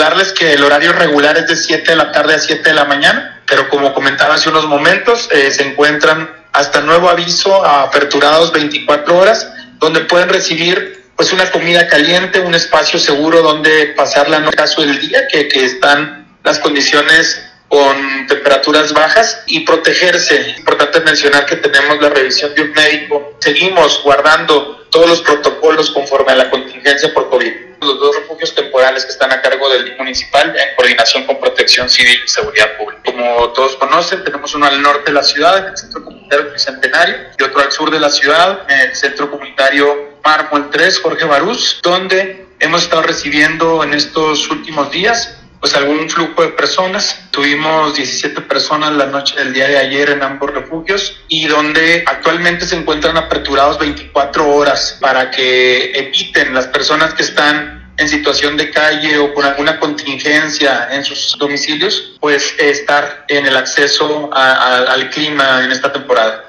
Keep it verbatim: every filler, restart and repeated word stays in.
recordarles que el horario regular es de siete de la tarde a siete de la mañana, pero como comentaba hace unos momentos, eh, se encuentran hasta nuevo aviso aperturados veinticuatro horas, donde pueden recibir pues una comida caliente, un espacio seguro donde pasar la noche caso del día, que, que están las condiciones con temperaturas bajas, y protegerse. Es importante mencionar que tenemos la revisión de un médico. Seguimos guardando todos los protocolos conforme a la contingencia por COVID. Los dos refugios temporales que están a cargo del D I F municipal en coordinación con Protección Civil y Seguridad Pública. Como todos conocen, tenemos uno al norte de la ciudad, en el Centro Comunitario Bicentenario, y otro al sur de la ciudad, en el Centro Comunitario Mármol tres, Jorge Barús, donde hemos estado recibiendo en estos últimos días pues algún flujo de personas. Tuvimos diecisiete personas la noche del día de ayer en ambos refugios, y donde actualmente se encuentran aperturados veinticuatro horas para que eviten las personas que están en situación de calle o con alguna contingencia en sus domicilios, pues estar en el acceso a, a, al clima en esta temporada.